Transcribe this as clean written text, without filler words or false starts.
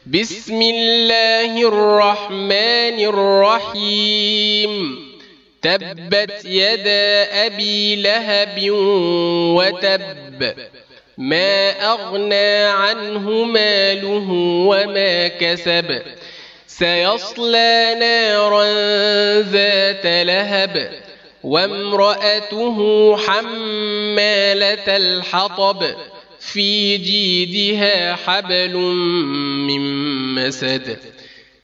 بسم الله الرحمن الرحيم. تبت يدا أبي لهب وتب، ما أغنى عنه ماله وما كسب، سيصلى نارا ذات لهب، وامرأته حمالة الحطب، في جيدها حبل من مسد.